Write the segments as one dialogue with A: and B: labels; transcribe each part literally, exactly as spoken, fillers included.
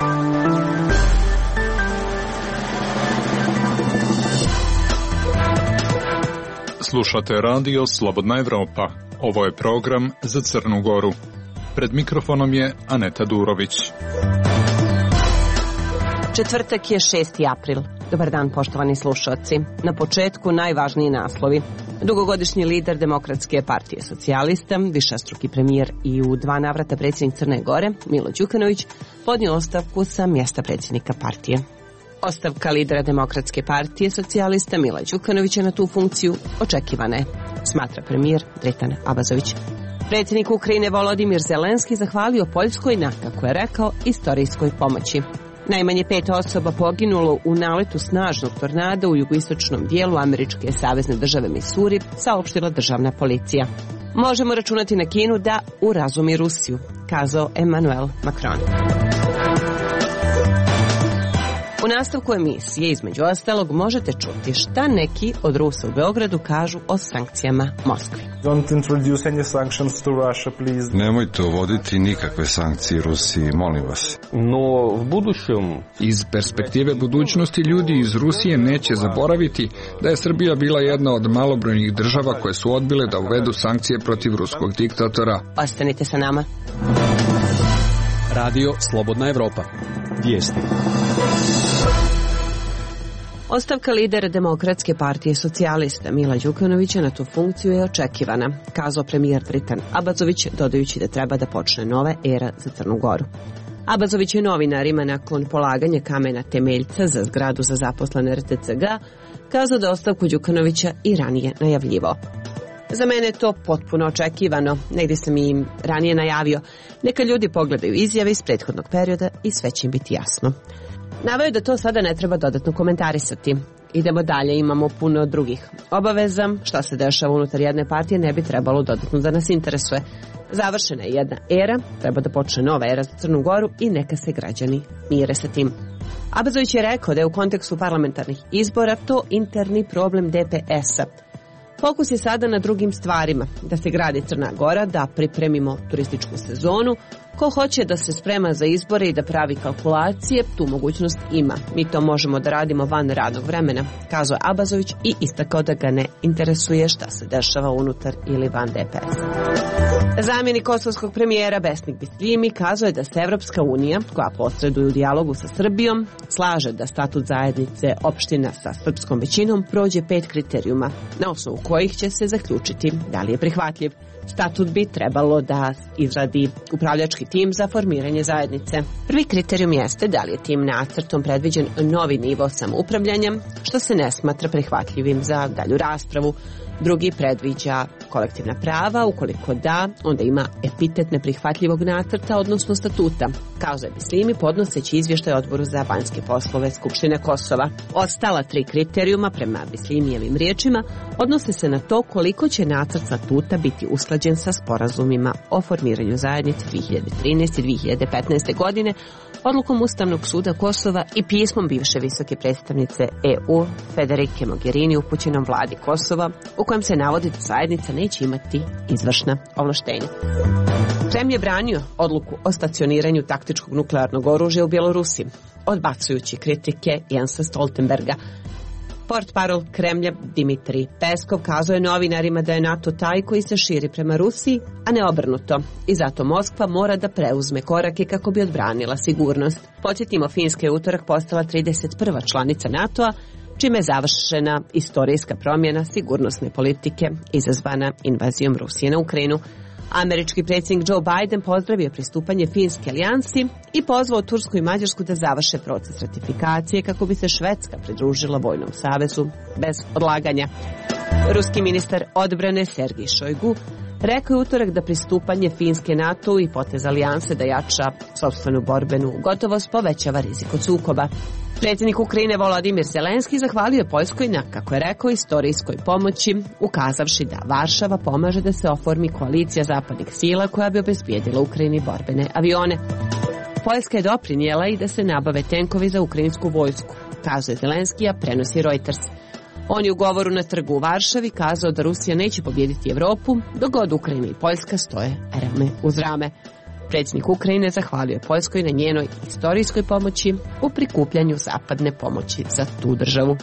A: Slušate radio Slobodna Evropa. Ovo je program za Crnu Goru. Pred mikrofonom je Aneta Durović.
B: Četvrtak je šesti april. Dobar dan, poštovani slušalci. Na početku najvažniji naslovi. Dugogodišnji lider Demokratske partije socijalista, višestruki premijer i u dva navrata predsjednik Crne Gore, Milo Đukanović, podnio ostavku sa mjesta predsjednika partije. Ostavka lidera Demokratske partije socijalista Mila Đukanovića na tu funkciju očekivana je, smatra premijer Dritan Abazović. Predsjednik Ukrajine Volodimir Zelenski zahvalio Poljskoj na, kako je rekao, istorijskoj pomoći. Najmanje pet osoba poginulo u naletu snažnog tornada u jugoistočnom dijelu američke savezne države Misuri, saopštila državna policija. Možemo računati na Kinu da urazumi Rusiju, kazao Emmanuel Macron. U nastavku emisije, između ostalog, možete čuti šta neki od Rusa u Beogradu kažu o sankcijama Moskvi.
C: Nemojte uvoditi nikakve sankcije Rusiji, molim vas.
D: No, v budućem...
E: Iz perspektive budućnosti ljudi iz Rusije neće zaboraviti da je Srbija bila jedna od malobrojnih država koje su odbile da uvedu sankcije protiv ruskog diktatora.
B: Ostanite sa nama.
F: Radio Slobodna Evropa. Vijesti.
B: Ostavka lidera Demokratske partije socijalista Mila Đukanovića na tu funkciju je očekivana, kazao premijer Dritan Abazović, dodajući da treba da počne nova era za Crnu Goru. Abazović je novinarima nakon polaganja kamena temeljca za zgradu za zaposlene R T C G kazao da ostavku Đukanovića i ranije najavljivao. Za mene je to potpuno očekivano, negdje sam im ranije najavio. Neka ljudi pogledaju izjave iz prethodnog perioda i sve će im biti jasno. Naveo je da to sada ne treba dodatno komentarisati. Idemo dalje, imamo puno drugih obaveza. Šta se dešava unutar jedne partije ne bi trebalo dodatno da nas interesuje. Završena je jedna era, treba da počne nova era za Crnu Goru i neka se građani mire sa tim. Abazović je rekao da je u kontekstu parlamentarnih izbora to interni problem D P S-a. Fokus je sada na drugim stvarima, da se gradi Crna Gora, da pripremimo turističku sezonu. Ko hoće da se sprema za izbore i da pravi kalkulacije, tu mogućnost ima. Mi to možemo da radimo van radnog vremena, kazao je Abazović i istakao da ga ne interesuje šta se dešava unutar ili van D P S-a. Zamjenik kosovskog premijera Besnik Bisljimi kazao je da se Evropska unija, koja posreduje u dijalogu sa Srbijom, slaže da statut zajednice opština sa srpskom većinom prođe pet kriterijuma, na osnovu kojih će se zaključiti da li je prihvatljiv. Statut bi trebalo da izradi upravljački tim za formiranje zajednice. Prvi kriterijum jeste da li je tim nacrtom predviđen novi nivo samoupravljanja, što se ne smatra prihvatljivim za dalju raspravu. Drugi predviđa kolektivna prava, ukoliko da, onda ima epitet neprihvatljivog nacrta, odnosno statuta, kazao je Bisljimi podnoseći izvještaj Odboru za vanjske poslove Skupštine Kosova. Ostala tri kriterijuma, prema Bisljimijevim riječima, odnose se na to koliko će nacrt statuta biti usklađen sa sporazumima o formiranju zajednice dvije hiljade trinaeste i dvije hiljade petnaeste. godine, odlukom Ustavnog suda Kosova i pismom bivše visoke predstavnice E U Federike Mogherini upućenom vladi Kosova, u kojem se navodi da zajednica neće imati izvršna ovlaštenja. Kremlj je branio odluku o stacioniranju taktičkog nuklearnog oružja u Bjelorusiji, odbacujući kritike Jensa Stoltenberga. Portparol Kremlja Dimitrij Peskov kazao je novinarima da je NATO taj koji se širi prema Rusiji, a ne obrnuto, i zato Moskva mora da preuzme korake kako bi odbranila sigurnost. Podsjetimo, Finska je utorak postala trideset prva članica NATO-a, čime je završena istorijska promjena sigurnosne politike izazvana invazijom Rusije na Ukrajinu. Američki predsjednik Joe Biden pozdravio pristupanje Finske alijansi i pozvao Tursku i Mađarsku da završe proces ratifikacije kako bi se Švedska pridružila vojnom savezu bez odlaganja. Ruski ministar odbrane Sergij Šojgu rekao je utorak da pristupanje Finske NATO i potez alijanse da jača sopstvenu borbenu gotovost povećava rizik od sukoba. Predsjednik Ukrajine Volodimir Zelenski zahvalio je Poljskoj na, kako je rekao, istorijskoj pomoći, ukazavši da Varšava pomaže da se oformi koalicija zapadnih sila koja bi obezbijedila Ukrajini borbene avione. Poljska je doprinijela i da se nabave tenkovi za ukrajinsku vojsku, kazuje Zelenski, a prenosi Reuters. On je u govoru na trgu u Varšavi kazao da Rusija neće pobijediti Evropu dok god Ukrajina i Poljska stoje rame uz rame. Predsjednik Ukrajine zahvalio je Poljskoj na njenoj istorijskoj pomoći u prikupljanju zapadne pomoći za tu državu.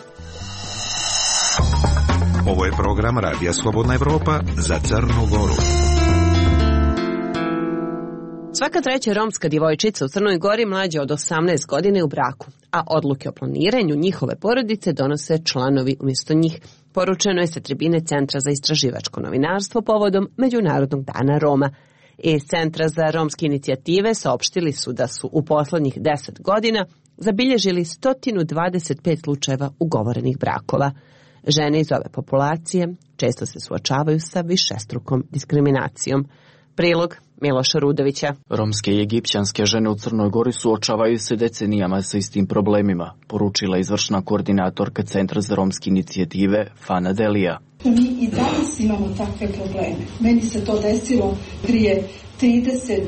G: Ovo je program Radija Slobodna Evropa za Crnu Goru.
B: Svaka treća romska djevojčica u Crnoj Gori mlađa od osamnaest godine je u braku, a odluke o planiranju njihove porodice donose članovi umjesto njih. Poručeno je sa tribine Centra za istraživačko novinarstvo povodom Međunarodnog dana Roma. Iz Centra za romske inicijative saopštili su da su u poslednjih deset godina zabilježili sto dvadeset pet slučajeva ugovorenih brakova. Žene iz ove populacije često se suočavaju sa višestrukom diskriminacijom. Prilog Miloša Rudovića.
H: Romske i egipćanske žene u Crnoj Gori suočavaju se decenijama sa istim problemima, poručila izvršna koordinatorka Centra za romske inicijative Fana Delija.
I: Mi i danas imamo takve probleme. Meni se to desilo prije trideset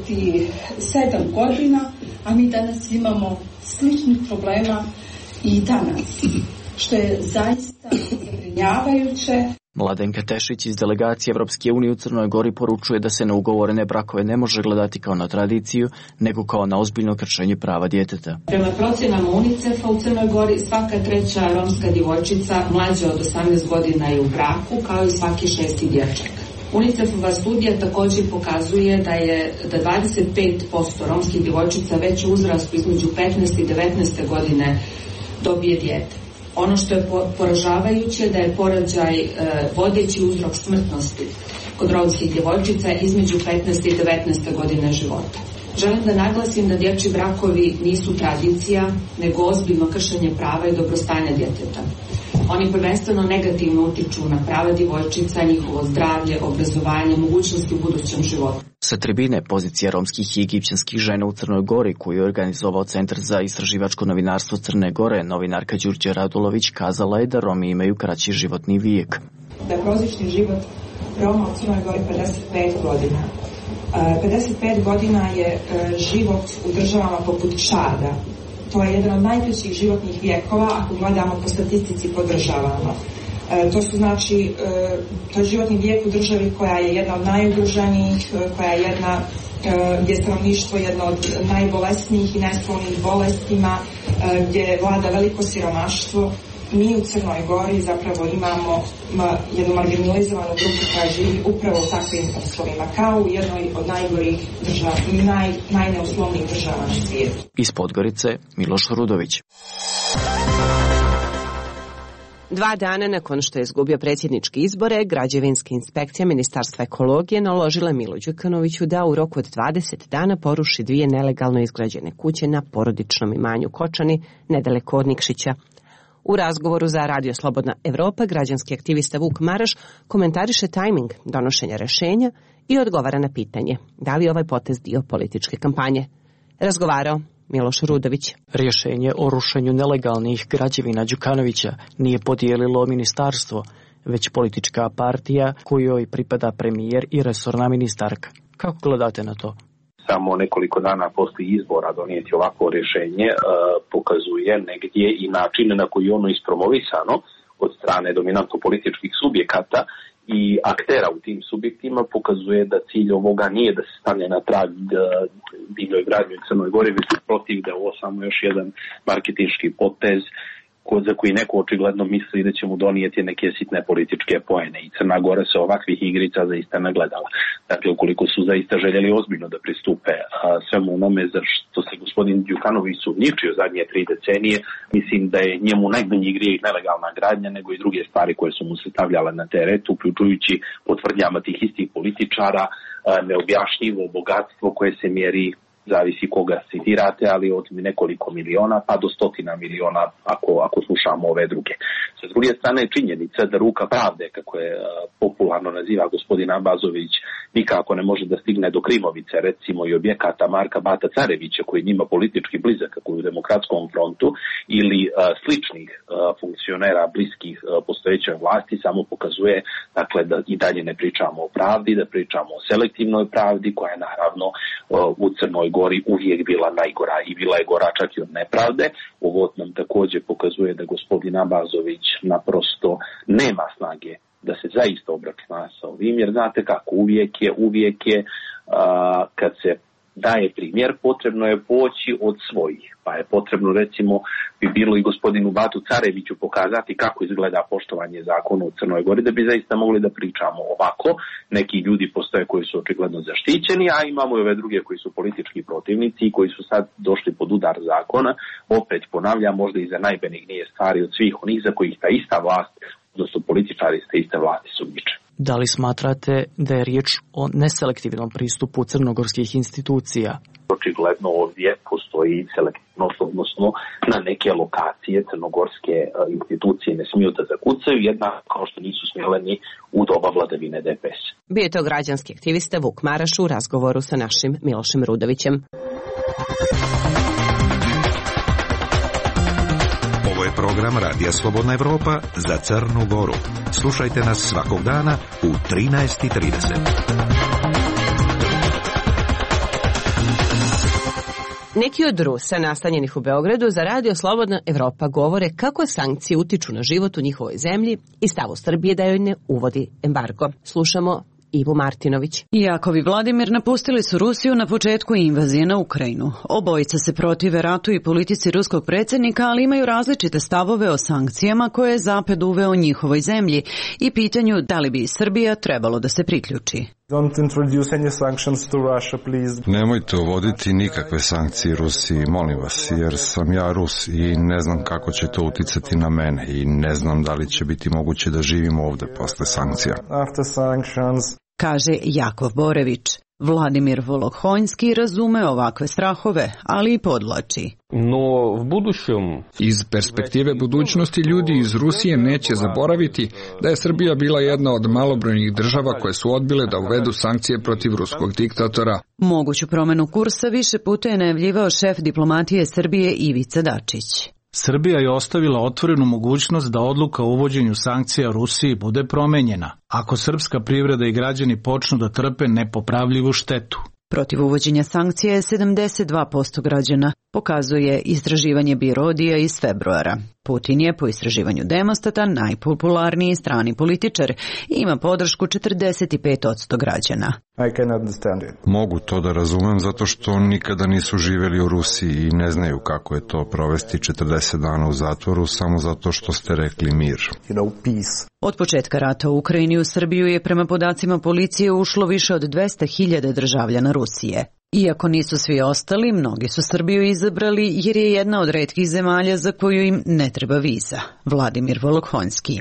I: sedam godina, a mi danas imamo sličnih problema i danas, što je zaista zabrinjavajuće.
H: Mladenka Tešić iz delegacije Evropske unije u Crnoj Gori poručuje da se na ugovorene brakove ne može gledati kao na tradiciju, nego kao na ozbiljno kršenje prava djeteta.
J: Prema procjenama UNICEF-a u Crnoj Gori svaka treća romska djevojčica mlađa od osamnaest godina je u braku, kao i svaki šesti dječak. UNICEF-ova studija također pokazuje da je da dvadeset pet posto romskih djevojčica već u uzrastu između petnaeste i devetnaeste godine dobije dijete. Ono što je poražavajuće da je porođaj e, vodeći uzrok smrtnosti kod romskih djevojčica između petnaeste i devetnaeste godine života. Želim da naglasim da dječji brakovi nisu tradicija, nego ozbiljno kršenje prava i dobrostanja djeteta. Oni prvenstveno negativno utiču na prava djevojčica, njihovo zdravlje, obrazovanje, mogućnosti u budućem životu.
H: Sa tribine pozicija romskih i egipćanskih žena u Crnoj Gori, koju je organizovao Centar za istraživačko novinarstvo Crne Gore, novinarka Đurđe Radulović kazala je da Romi imaju kraći životni vijek.
K: Da je prosječni život Roma u Crnoj Gori pedeset pet godina. pedeset pet godina je život u državama poput Čada. To je jedan od najkraćih životnih vijekova ako gledamo po statistici po državama. E, to su znači, e, to je životni vijek u državi koja je jedna od najugroženijih, koja je jedna, e, gdje je stanovništvo jedno od najbolesnijih i najsklonih bolestima, e, gdje vlada veliko siromaštvo. Mi u Crnoj Gori zapravo imamo ma, jednu marginalizovanu grupu koja živi upravo u takvim uslovima, kao u jednoj od najgorih država, naj, najneuslovnijih država na svijetu.
H: Iz Podgorice, Miloš Rudović.
B: Dva dana nakon što je izgubio predsjedničke izbore, građevinska inspekcija Ministarstva ekologije naložila Milu Đukanoviću da u roku od dvadeset dana poruši dvije nelegalno izgrađene kuće na porodičnom imanju Kočani, nedaleko od Nikšića. U razgovoru za Radio Slobodna Evropa građanski aktivista Vuk Maraš komentariše tajming donošenja rešenja i odgovara na pitanje da li je ovaj potez dio političke kampanje. Razgovarao Miloš Rudović.
H: Rješenje o rušenju nelegalnih građevina Đukanovića nije podijelilo ministarstvo, već politička partija kojoj pripada premijer i resorna ministarka. Kako gledate na to?
L: Samo nekoliko dana poslije izbora donijeti ovako rješenje e, pokazuje negdje i način na koji je ono ispromovisano od strane dominantno političkih subjekata i aktera u tim subjektima, pokazuje da cilj ovoga nije da se stane na trag divljoj gradnji u Crnoj Gori, već protiv da je ovo samo još jedan marketinški potez za koji neko očigledno misli da će mu donijeti neke sitne političke poene. I Crna Gora se ovakvih igrica zaista nagledala. Dakle, ukoliko su zaista željeli ozbiljno da pristupe a, svemu onome za što se gospodin Đukanović sumnjičio zadnje tri decenije, mislim da je njemu najmanji grijeh nelegalna gradnja nego i druge stvari koje su mu se stavljale na teret, uključujući po tvrdnjama tih istih političara a, neobjašnjivo bogatstvo koje se mjeri, zavisi koga citirate, ali od nekoliko miliona pa do stotina miliona ako, ako slušamo ove druge. Sa druge strane je činjenica da ruka pravde, kako je uh, popularno naziva gospodin Abazović, nikako ne može da stigne do Krimovice, recimo i objekata Marka Bata Carevića, koji je njima politički blizak, kako u Demokratskom frontu, ili uh, sličnih uh, funkcionera bliskih uh, postojećoj vlasti, samo pokazuje dakle, da i dalje ne pričamo o pravdi, da pričamo o selektivnoj pravdi, koja je naravno uh, u Crnoj Gori uvijek bila najgora i bila je gora čak i od nepravde. Ovo nam također pokazuje da gospodin Abazović naprosto nema snage da se zaista obračuna sa ovim, jer znate kako, uvijek je, uvijek je a, kad se daje primjer, potrebno je poći od svojih. Pa je potrebno, recimo, bi bilo i gospodinu Batu Careviću pokazati kako izgleda poštovanje zakona u Crnoj Gori, da bi zaista mogli da pričamo ovako. Neki ljudi postoje koji su očigledno zaštićeni, a imamo i ove druge koji su politički protivnici i koji su sad došli pod udar zakona. Opet ponavljam, možda i za najbenignije stvari od svih onih za kojih ta ista vlast, odnosno političari iz te iste vlasti sumnjiče.
H: Da li smatrate da je riječ o neselektivnom pristupu crnogorskih institucija?
L: Očigledno ovdje postoji selektivnost, odnosno na neke lokacije crnogorske institucije ne smiju da zakucaju, jednako kao što nisu smjele ni u doba vladavine D P S.
B: Bio je to građanski aktivista Vuk Maraš u razgovoru sa našim Milošem Rudovićem.
G: Ovo je program Radija Slobodna Evropa za Crnu Goru. Slušajte nas svakog dana u trinaest i trideset.
B: Neki od Rusa nastanjenih u Beogradu za Radio Slobodna Evropa govore kako sankcije utiču na život u njihovoj zemlji i stavu Srbije da joj ne uvodi embargo. Slušamo Ivu Martinović.
M: Jakov i Vladimir napustili su Rusiju na početku invazije na Ukrajinu. Obojica se protive ratu i politici ruskog predsjednika, ali imaju različite stavove o sankcijama koje je Zapad uveo njihovoj zemlji i pitanju da li bi Srbija trebalo da se priključi.
N: Don't introduce any sanctions to Russia, please.
C: Nemojte uvoditi nikakve sankcije Rusiji, molim vas, jer sam ja Rus i ne znam kako će to uticati na mene i ne znam da li će biti moguće da živim ovdje posle sankcija.
N: After sanctions.
M: Kaže Jakov Borević. Vladimir Volohonjski razume ovakve strahove, ali i podlači.
D: No, v budućem...
E: Iz perspektive budućnosti ljudi iz Rusije neće zaboraviti da je Srbija bila jedna od malobrojnih država koje su odbile da uvedu sankcije protiv ruskog diktatora.
M: Moguću promjenu kursa više puta je najavljivao šef diplomatije Srbije Ivica Dačić.
O: Srbija je ostavila otvorenu mogućnost da odluka o uvođenju sankcija Rusiji bude promenjena, ako srpska privreda i građani počnu da trpe nepopravljivu štetu.
M: Protiv uvođenja sankcija je sedamdeset dva posto građana, pokazuje istraživanje Birodija iz februara. Putin je po istraživanju Demostata najpopularniji strani političar i ima podršku četrdeset pet posto građana.
N: I can understand it.
C: Mogu to da razumem zato što nikada nisu živjeli u Rusiji i ne znaju kako je to provesti četrdeset dana u zatvoru samo zato što ste rekli mir.
N: You know, peace.
M: Od početka rata u Ukrajini u Srbiju je prema podacima policije ušlo više od dvesta hiljada državljana Rusije. Iako nisu svi ostali, mnogi su Srbiju izabrali jer je jedna od retkih zemalja za koju im ne treba viza. Vladimir Volohonjski.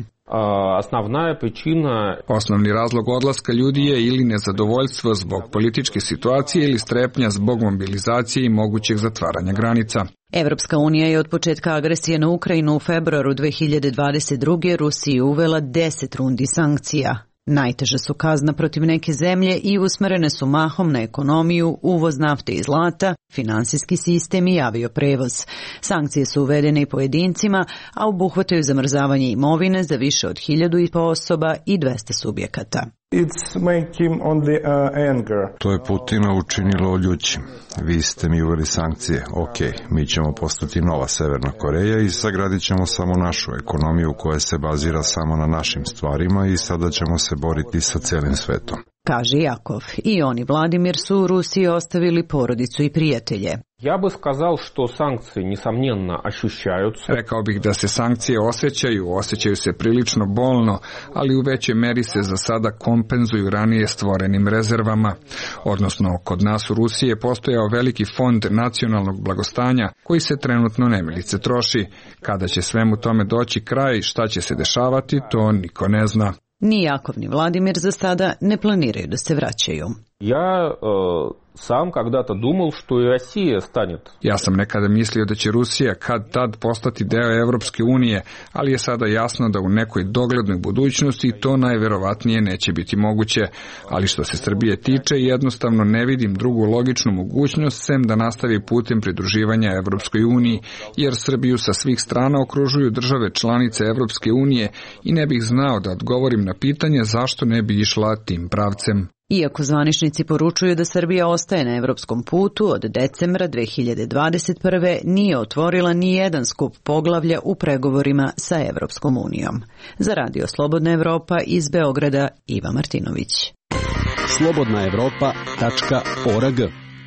D: Osnovna pričina...
E: Osnovni razlog odlaska ljudi je ili nezadovoljstvo zbog političke situacije ili strepnja zbog mobilizacije i mogućeg zatvaranja granica.
M: Evropska unija je od početka agresije na Ukrajinu u februaru dve hiljade dvadeset druge. Rusiji uvela deset rundi sankcija. Najteža su kazna protiv neke zemlje i usmerene su mahom na ekonomiju, uvoz nafte i zlata, finansijski sistem i avioprevoz. Sankcije su uvedene i pojedincima, a obuhvataju zamrzavanje imovine za više od hiljadu i po osoba i dvesta subjekata.
N: It's making on the uh, anger.
C: To je Putina učinilo ljućim. Vi ste mi uveli sankcije. Ok, mi ćemo postati nova Severna Koreja i sagradit ćemo samo našu ekonomiju koja se bazira samo na našim stvarima i sada ćemo se boriti sa cijelim svetom.
M: Kaže Jakov. I oni Vladimir su u Rusiji ostavili porodicu i prijatelje.
D: Ja bih skazao što sankcije nesomnjeno ощущаются.
E: Rekao bih da se sankcije osjećaju, osjećaju se prilično bolno, ali u većoj meri se za sada kompenzuju ranije stvorenim rezervama. Odnosno, kod nas u Rusiji je postojao veliki fond nacionalnog blagostanja koji se trenutno nemilice troši. Kada će svemu tome doći kraj, šta će se dešavati, to niko ne zna.
M: Ni Jakov ni Vladimir za sada ne planiraju da se vraćaju.
D: Ja uh, sam когда-то думал, što i Rusija станет.
E: Ja sam nekada mislio da će Rusija kad tad postati deo Evropske unije, ali je sada jasno da u nekoj doglednoj budućnosti to najverovatnije neće biti moguće. Ali što se Srbije tiče, jednostavno ne vidim drugu logičnu mogućnost sem da nastavi putem pridruživanja Evropskoj uniji, jer Srbiju sa svih strana okružuju države članice Evropske unije i ne bih znao da odgovorim na pitanje zašto ne bi išla tim pravcem.
M: Iako zvaničnici poručuju da Srbija ostaje na evropskom putu, od decembra dve hiljade dvadeset prve. nije otvorila ni jedan skup poglavlja u pregovorima sa Evropskom unijom. Za Radio Slobodna Evropa iz Beograda, Iva Martinović.
F: slobodna evropa tačka org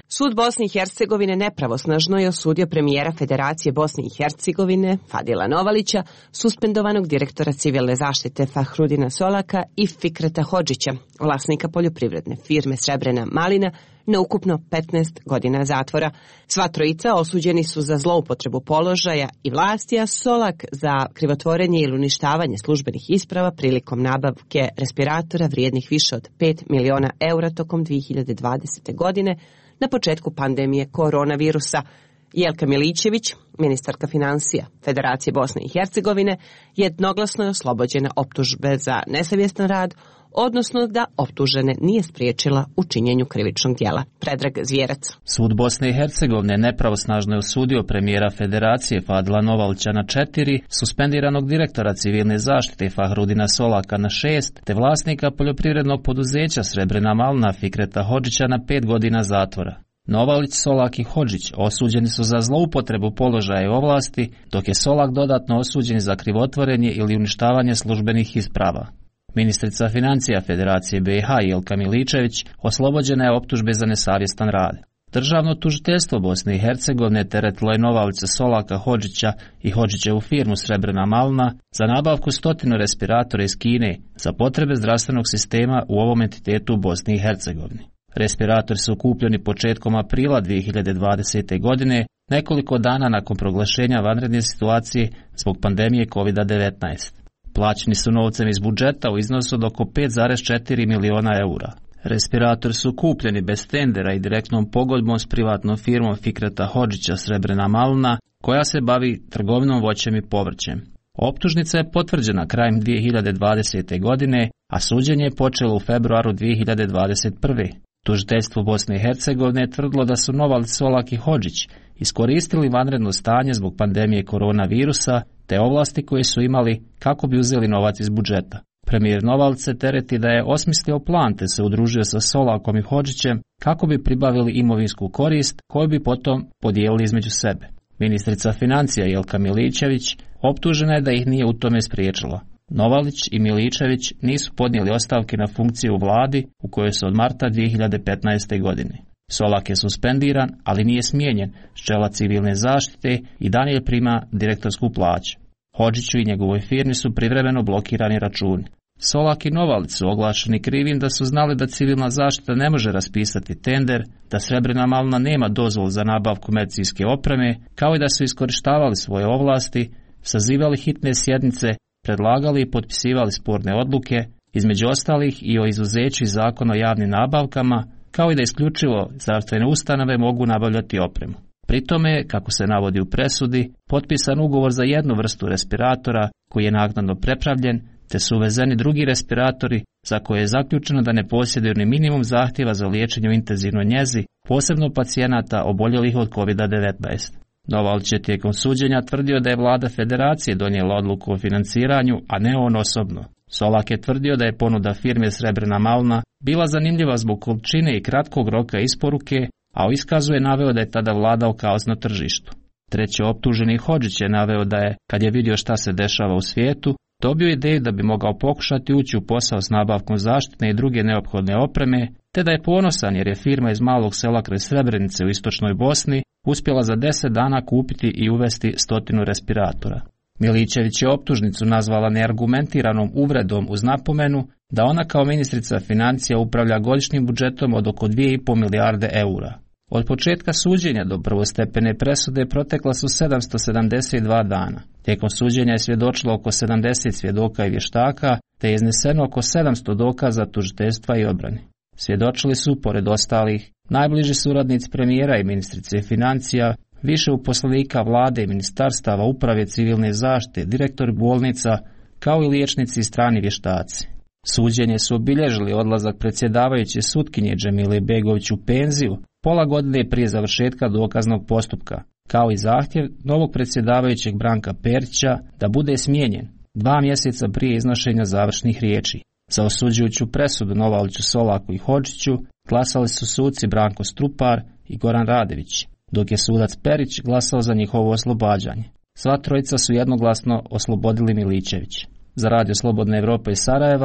B: Sud Bosne i Hercegovine nepravosnažno je osudio premijera Federacije Bosne i Hercegovine, Fadila Novalića, suspendovanog direktora civilne zaštite Fahrudina Solaka i Fikreta Hodžića, vlasnika poljoprivredne firme Srebrena malina, na ukupno petnaest godina zatvora. Sva trojica osuđeni su za zloupotrebu položaja i vlasti, a Solak za krivotvorenje ili uništavanje službenih isprava prilikom nabavke respiratora vrijednih više od pet miliona eura tokom dvije hiljade dvadesete. godine na početku pandemije koronavirusa. Jelka Milićević, ministarka financija Federacije Bosne i Hercegovine, jednoglasno je oslobođena optužbe za nesavjestan rad, odnosno da optužene nije spriječila u činjenju krivičnog djela. Predrag Zvjerac.
P: Sud Bosne i Hercegovine nepravosnažno je osudio premijera Federacije Fadila Novalića na četiri, suspendiranog direktora civilne zaštite Fahrudina Solaka na šest, te vlasnika poljoprivrednog poduzeća Srebrena malina Fikreta Hodžića na pet godina zatvora. Novalić, Solak i Hodžić osuđeni su za zloupotrebu položaja i ovlasti, dok je Solak dodatno osuđen za krivotvorenje ili uništavanje službenih isprava. Ministrica financija Federacije B i H Jelka Milićević oslobođena je optužbe za nesavjestan rad. Državno tužiteljstvo Bosne i Hercegovine teretilo je Novalića, Solaka, Hodžića i Hodžićevu firmu Srebrena malina za nabavku stotinu respiratora iz Kine za potrebe zdravstvenog sistema u ovom entitetu u Bosni i Hercegovini. Respiratori su kupljeni početkom aprila dvije hiljade dvadesete. godine, nekoliko dana nakon proglašenja vanredne situacije zbog pandemije kovid devetnaest. Plaćeni su novcem iz budžeta u iznosu od oko pet zarez četiri miliona eura. Respiratori su kupljeni bez tendera i direktnom pogodbom s privatnom firmom Fikreta Hodžića Srebrena malina, koja se bavi trgovinom voćem i povrćem. Optužnica je potvrđena krajem dvije hiljade dvadesete. godine, a suđenje je počelo u februaru dvije hiljade dvadeset prve. Tužiteljstvo Bosne i Hercegovine je tvrdilo da su Novalić, Solak i Hodžić iskoristili vanredno stanje zbog pandemije koronavirusa te ovlasti koje su imali kako bi uzeli novac iz budžeta. Premijer Novalić se tereti da je osmislio plan te se udružio sa Solakom i Hodžićem kako bi pribavili imovinsku korist koju bi potom podijelili između sebe. Ministrica financija Jelka Milićević optužena je da ih nije u tome spriječila. Novalić i Milićević nisu podnijeli ostavke na funkciju u vladi u kojoj su od marta dvije hiljade petnaeste. godine. Solak je suspendiran, ali nije smijenjen s čela civilne zaštite i dalje prima direktorsku plaću. Hodžiću i njegovoj firmi su privremeno blokirani računi. Solak i Novalić su oglašeni krivim da su znali da civilna zaštita ne može raspisati tender, da Srebrena malina nema dozvolu za nabavku medicinske opreme, kao i da su iskorištavali svoje ovlasti, sazivali hitne sjednice, predlagali i potpisivali sporne odluke, između ostalih i o izuzeću iz zakona o javnim nabavkama, kao i da isključivo zdravstvene ustanove mogu nabavljati opremu. Pri tome je, kako se navodi u presudi, potpisan ugovor za jednu vrstu respiratora koji je naknadno prepravljen, te su uvezeni drugi respiratori za koje je zaključeno da ne posjeduju ni minimum zahtjeva za liječenje u intenzivnoj njezi, posebno pacijenata oboljelih od kovid devetnaest. Novalić je tijekom suđenja tvrdio da je vlada Federacije donijela odluku o financiranju, a ne on osobno. Solak je tvrdio da je ponuda firme Srebrena malina bila zanimljiva zbog količine i kratkog roka isporuke, a u iskazu je naveo da je tada vladao kaos na tržištu. Treći optuženi Hodžić je naveo da je, kad je vidio šta se dešava u svijetu, dobio ideju da bi mogao pokušati ući u posao s nabavkom zaštitne i druge neophodne opreme, te da je ponosan jer je firma iz malog sela kraj Srebrenice u istočnoj Bosni uspjela za deset dana kupiti i uvesti stotinu respiratora. Milićević je optužnicu nazvala neargumentiranom uvredom uz napomenu da ona kao ministrica financija upravlja godišnjim budžetom od oko dvije i pol milijarde eura. Od početka suđenja do prvostepene presude protekla su sedamsto sedamdeset dva dana. Tijekom suđenja je svjedočilo oko sedamdeset svjedoka i vještaka, te je izneseno oko sedamsto dokaza tužiteljstva i odbrane. Svjedočili su, pored ostalih, najbliži suradnici premijera i ministrice financija, više uposlenika vlade i ministarstava, uprave civilne zaštite, direktori bolnica, kao i liječnici i strani vještaci. Suđenje su obilježili odlazak predsjedavajuće sutkinje Džemile Begović u penziju pola godine prije završetka dokaznog postupka, kao i zahtjev novog predsjedavajućeg Branka Perića da bude smijenjen dva mjeseca prije iznošenja završnih riječi. Za osuđujuću presudu Novaliću, Solaku i Hodžiću glasali su suci Branko Strupar i Goran Radević, dok je sudac Perić glasao za njihovo oslobađanje. Sva trojica su jednoglasno oslobodili Milićević. Za Radio Slobodna Evropa iz Sarajeva,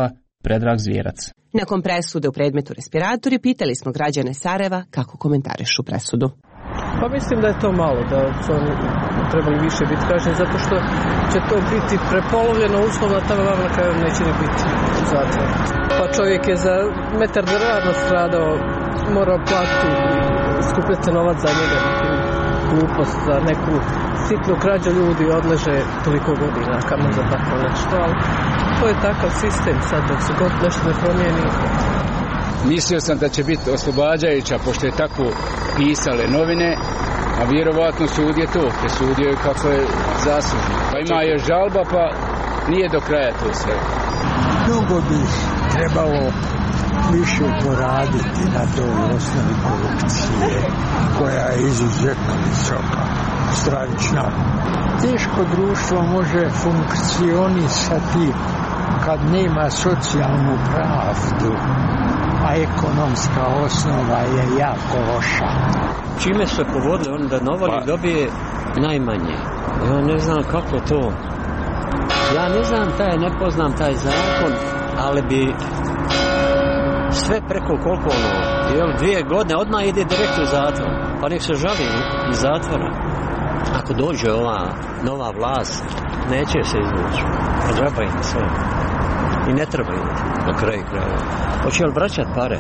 P: Predrag Zvijerac.
B: Nakon presude u predmetu respiratori pitali smo građane Sarajeva kako komentarišu presudu.
Q: Pa mislim da je to malo, da su oni trebali više biti kažnjeni, zato što će to biti prepolovljeno uslovno, a tamo vam na kraju neće ni biti u zatvoru. Pa čovjek je za metar drva stradao, morao platiti skupljati novac za njega, glupost, za neku sitnu krađu ljudi odleže toliko godina, kamo za tako nešto, ali to je takav sistem sad, dok se god nešto ne promijeni.
R: Mislio sam da će biti oslobađajuća, pošto je tako pisale novine, a vjerovatno sud je to, presudio je kako je zaslužno. Pa ima još žalba, pa nije do kraja to sve.
S: Mnogo bi trebalo više poraditi na toj osnovi korupcije, koja je izuzetno visoka, stravična. Teško društvo može funkcionisati kad nema socijalnu pravdu, a ekonomska osnova je jako loša.
T: Čime su povodili on da Novali pa. dobije najmanje? Ja ne znam kako to. Ja ne znam taj, ne poznam taj zakon, ali bi sve preko koliko ono, jel, dvije godine odmah ide direkt u zatvor. Pa nek se žali iz zatvora. Ako dođe ova nova vlast, neće se izvući. Treba im sve. I ne treba im na kraju kraja. Hoće li vraćati pare?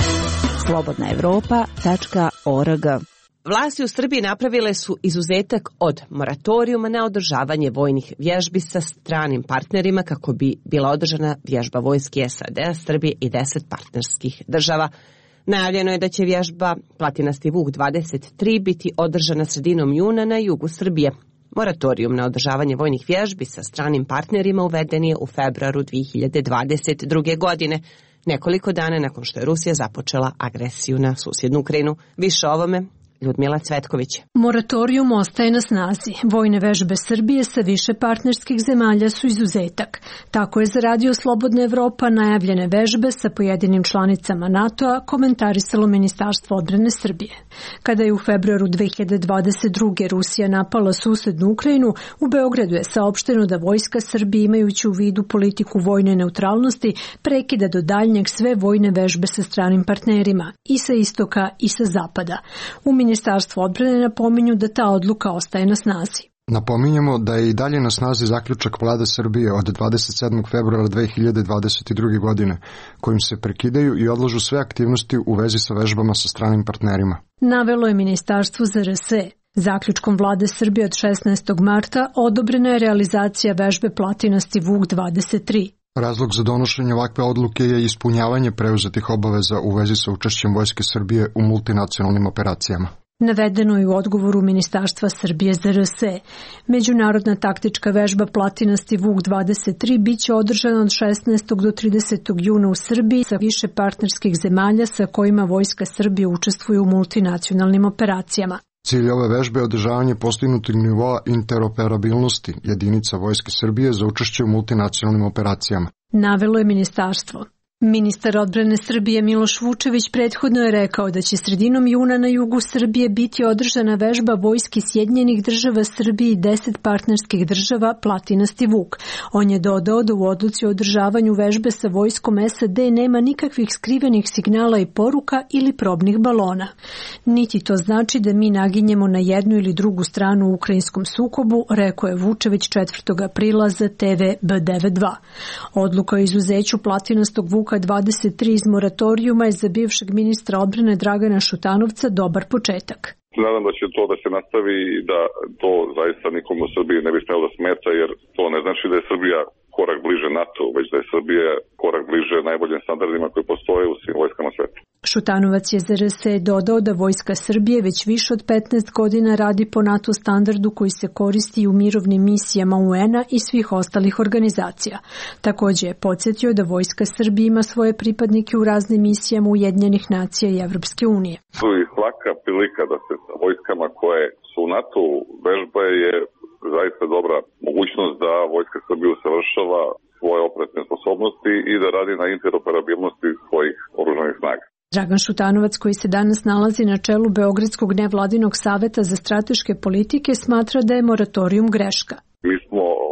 B: slobodna evropa tačka org. Vlasti u Srbiji napravile su izuzetak od moratorijuma na održavanje vojnih vježbi sa stranim partnerima kako bi bila održana vježba vojske S A D-a, Srbije i deset partnerskih država. Najavljeno je da će vježba Platinasti Vuk dvadeset tri biti održana sredinom juna na jugu Srbije. Moratorijum na održavanje vojnih vježbi sa stranim partnerima uveden je u februaru dvije hiljade dvadeset druge. godine, nekoliko dana nakon što je Rusija započela agresiju na susjednu Ukrajinu. Više o ovome Ljudmila Cvetković.
U: Moratorijum ostaje na snazi. Vojne vežbe Srbije sa više partnerskih zemalja su izuzetak. Tako je za Radio Slobodna Evropa najavljene vežbe sa pojedinim članicama NATO-a komentarisalo Ministarstvo odbrane Srbije. Kada je u februaru dvije hiljade dvadeset druge. Rusija napala susednu Ukrajinu, u Beogradu je saopšteno da vojska Srbije, imajući u vidu politiku vojne neutralnosti, prekida do daljnjeg sve vojne vežbe sa stranim partnerima, i sa istoka i sa zapada. U Ministarstvo odbrane napominju da ta odluka ostaje na snazi.
V: Napominjemo da je i dalje na snazi zaključak Vlade Srbije od dvadeset sedmog februara dvije hiljade dvadeset druge. godine, kojim se prekidaju i odlažu sve aktivnosti u vezi sa vežbama sa stranim partnerima.
U: Navelo je Ministarstvo Z R S. Zaključkom Vlade Srbije od šesnaestog marta odobrena je realizacija vežbe Platinasti Vuk dvadeset tri.
V: Razlog za donošenje ovakve odluke je ispunjavanje preuzetih obaveza u vezi sa učešćem Vojske Srbije u multinacionalnim operacijama.
U: Navedeno je u odgovoru Ministarstva Srbije Z R S. Međunarodna taktička vežba Platinasti Vuk dvadeset tri biće održana od šesnaestog do tridesetog juna u Srbiji sa više partnerskih zemalja sa kojima Vojska Srbije učestvuje u multinacionalnim operacijama.
V: Cilj ove vežbe je održavanje postignutog nivoa interoperabilnosti jedinica Vojske Srbije za učešće u multinacionalnim operacijama.
U: Navelo je ministarstvo. Ministar odbrane Srbije Miloš Vučević prethodno je rekao da će sredinom juna na jugu Srbije biti održana vežba vojski Sjedinjenih država Srbije i deset partnerskih država Platinasti Vuk. On je dodao da u odluci o održavanju vežbe sa vojskom S A D nema nikakvih skrivenih signala i poruka ili probnih balona. Niti to znači da mi naginjemo na jednu ili drugu stranu u ukrajinskom sukobu, rekao je Vučević četvrtog aprila za T V B devedeset dva. Odluka o izuzeću Platinastog Vuka dvadeset tri iz moratorijuma je za bivšeg ministra odbrane Dragana Šutanovca dobar početak.
W: Nadam da će to da se nastavi i da to zaista nikom u Srbiji ne bi smelo da smeta, jer to ne znači da je Srbija korak bliže NATO, već da je Srbija korak bliže najboljim standardima koji postoje u svim vojskama sveta.
U: Šutanovac je za R S dodao da Vojska Srbije već više od petnaest godina radi po NATO standardu koji se koristi u mirovnim misijama U N-a i svih ostalih organizacija. Također je podsjetio da Vojska Srbije ima svoje pripadnike u raznim misijama Ujedinjenih nacija i Evropske unije.
W: Tu je svaka prilika da se sa vojskama koje su u NATO vežba je zaista dobra mogućnost da Vojska Srbije usavršava svoje operativne sposobnosti i da radi na interoperabilnosti svojih oružanih snaga.
U: Dragan Šutanovac, koji se danas nalazi na čelu Beogradskog nevladinog saveta za strateške politike, smatra da je moratorijum greška.
W: Mi smo moratorij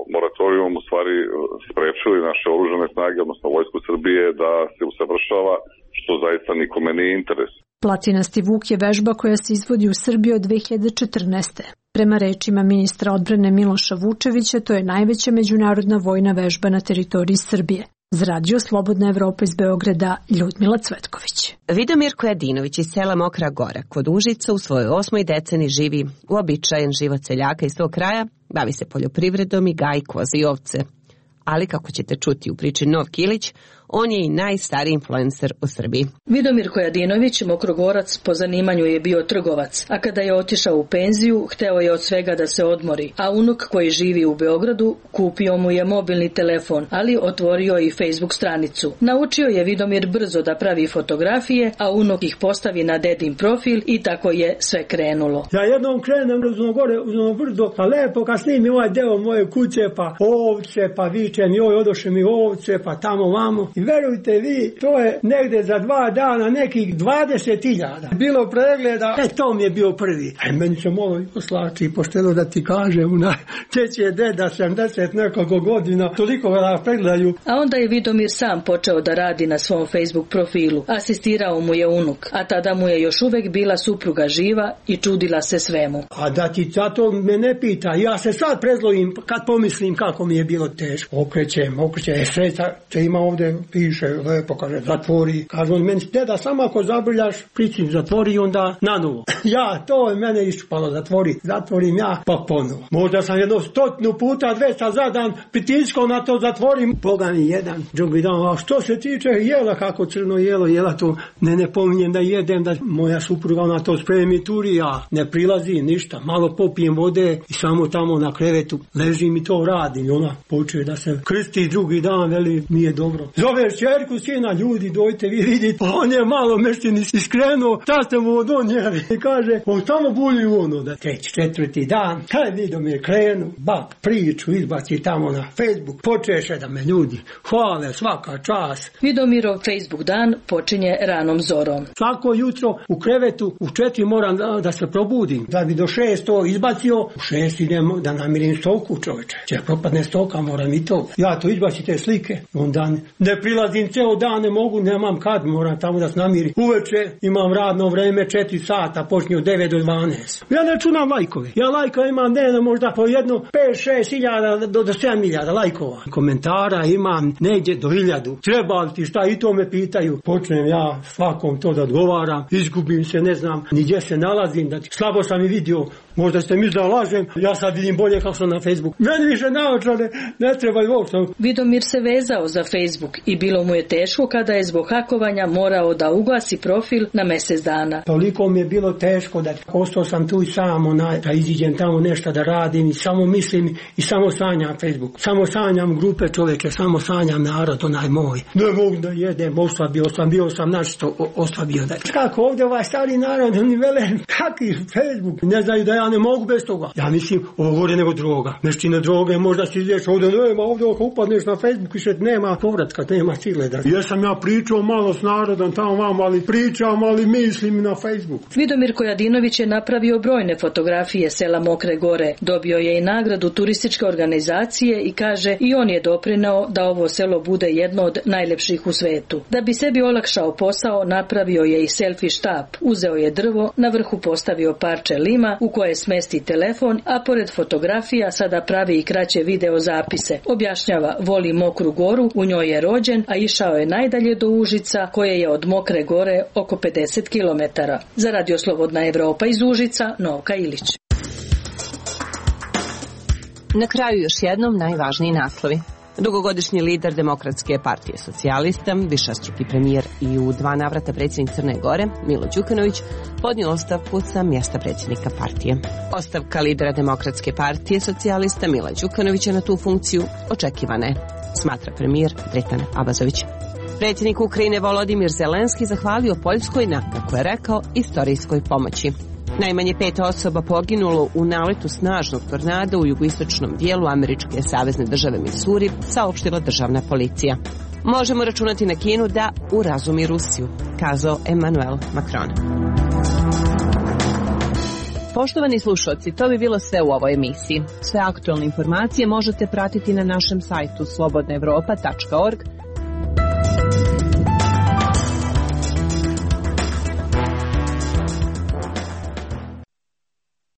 W: ovim u stvari sprečili naše oružane snage, odnosno vojsku Srbije, da se usavršava, što zaista nikome nije interes.
U: Platinasti Vuk je vežba koja se izvodi u Srbiji od dve hiljade četrnaeste. Prema rečima ministra odbrane Miloša Vučevića, to je najveća međunarodna vojna vežba na teritoriji Srbije. Za radio Slobodna Evropa iz Beograda, Ljudmila Cvetković.
B: Vidomir Kojadinović iz sela Mokra Gora kod Užica u svojoj osmoj deceni živi uobičajen život seljaka iz tog kraja, bavi se poljoprivredom i gaji koze i ovce. Ali, kako ćete čuti u priči Nov Kilić, on je i najstariji influencer u Srbiji.
A: Vidomir Kojadinović, Mokrogorac, po zanimanju je bio trgovac, a kada je otišao u penziju, hteo je od svega da se odmori, a unuk koji živi u Beogradu kupio mu je mobilni telefon, ali otvorio i Facebook stranicu. Naučio je Vidomir brzo da pravi fotografije, a unuk ih postavi na dedin profil i tako je sve krenulo.
I: Ja jednom krenem uz ono gore, uz ono brdo, pa lepo kad snimi ovaj deo moje kuće, pa ovce, pa vičem, joj, odoše mi ovce, pa tamo, vamo. I verujte vi, to je negde za dva dana nekih dvadeset hiljada. Bilo pregleda, e to mi je bio prvi. Aj, meni se malo oslači, pošteno da ti kaže, una teće deda sedamdeset nekoliko godina, toliko da pregledaju.
A: A onda je Vidomir sam počeo da radi na svom Facebook profilu. Asistirao mu je unuk, a tada mu je još uvek bila supruga živa i čudila se svemu.
I: A da ti zato me ne pita, ja se sad prezlovim kad pomislim kako mi je bilo teško. Okrećem, okrećem, e, sreća, će ima ovde piše, lepo, kaže, zatvori. Kaže on meni, deda, samo ako zabrljaš, pricim, zatvori onda na novo. Ja, to je mene iščupalo, zatvori. Zatvorim ja, pa ponovo. Možda sam jedno stotinu puta, dvesta za dan pritiskao na to, zatvorim. Boga mi jedan, drugi dan, a što se tiče jela, kako crno jelo, jela to, ne, ne pominjem da jedem, da moja supruga, ona to spremi, turi, ja ne prilazi ništa. Malo popijem vode i samo tamo na krevetu ležim i to radim. I ona počuje da se krsti drugi dan, veli, nije dobro. Zoveš čerku, sina, ljudi, dojte vi vidite, pa on je malo meštini iskrenuo, šta ste mu odonijeli? I kaže, on tamo bulji ono, da treći, četvrti dan, kaj vidio mi je krenu, bak, priču, izbaci tamo na Facebook, počeše da me ljudi hvale, svaka čas.
A: Vidomirov Facebook dan počinje ranom zorom.
I: Svako jutro u krevetu, u četiri moram da, da se probudim, da bi do šest to izbacio, u šest idem da namirim stoku, čoveče. Če propadne stoka, moram i to. Ja to izbaci te slike, onda ne prilazim ceo dan, ne mogu, nemam kad, moram tamo da se namirim. Uveče imam radno vreme četiri sata, počinje od devet do dvanaest. Ja ne čunam lajkove. Ja lajka imam dnevno možda po jedno pet šest hiljada do, do sedam hiljada lajkova. Komentara imam negdje do hiljadu. Treba li ti šta, i to me pitaju. Počnem ja svakom to da odgovaram, izgubim se, ne znam ni gdje se nalazim, da ti, slabo sam i vidio. Možda ste mi da lažem, ja sad vidim bolje kako sam na Facebooku. Meni više naočare ne trebaju uopšte.
A: Vidomir se vezao za Facebook i bilo mu je teško kada je zbog hakovanja morao da ugasi profil na mjesec dana.
I: Toliko mi je bilo teško da ostao sam tu i sam, onaj, da iziđem tamo nešto da radim i samo mislim i samo sanjam Facebook. Samo sanjam grupe čoveče, samo sanjam narod, onaj moj. Ne mogu da jedem, oslabio sam, bio sam našto oslabio. Da. Kako ovdje ovaj stari narod, oni vele, kakvi Facebook, ne znaju da ja ne mogu bez toga. Ja mislim, ovo gore nego droga. Mešćine droge, možda si ideš ovdje, nema ovdje, ako upadneš na Facebook, više nema povratka, nema sile. Da. Jesam ja pričao malo s narodom tamo vam, ali pričam, ali mislim na Facebook.
A: Vidomir Kojadinović je napravio brojne fotografije sela Mokre Gore. Dobio je i nagradu turističke organizacije i kaže i on je doprineo da ovo selo bude jedno od najlepših u svetu. Da bi sebi olakšao posao, napravio je i selfie štap. Uzeo je drvo, na vrhu postavio parče lima u koje smesti telefon, a pored fotografija sada pravi i kraće video zapise. Objašnjava, voli Mokru Goru, u njoj je rođen, a išao je najdalje do Užica, koje je od Mokre Gore oko pedeset kilometara. Za radio Slobodna Evropa iz Užica, Novka Ilić.
B: Na kraju još jednom najvažniji naslovi. Dugogodišnji lider Demokratske partije socijalista, višestruki premijer i u dva navrata predsjednik Crne Gore, Milo Đukanović, podnio ostavku sa mjesta predsjednika partije. Ostavka lidera Demokratske partije socijalista Mila Đukanovića na tu funkciju očekivana je, smatra premijer Dritan Abazović. Predsjednik Ukrajine Volodimir Zelenski zahvalio Poljskoj na, kako je rekao, istorijskoj pomoći. Najmanje pet osoba poginulo u naletu snažnog tornada u jugoistočnom dijelu američke savezne države Misuri, saopštila državna policija. Možemo računati na Kinu da urazumi Rusiju, kazao Emmanuel Macron. Poštovani slušalci, to bi bilo sve u ovoj emisiji. Sve aktualne informacije možete pratiti na našem sajtu slobodna evropa tačka org,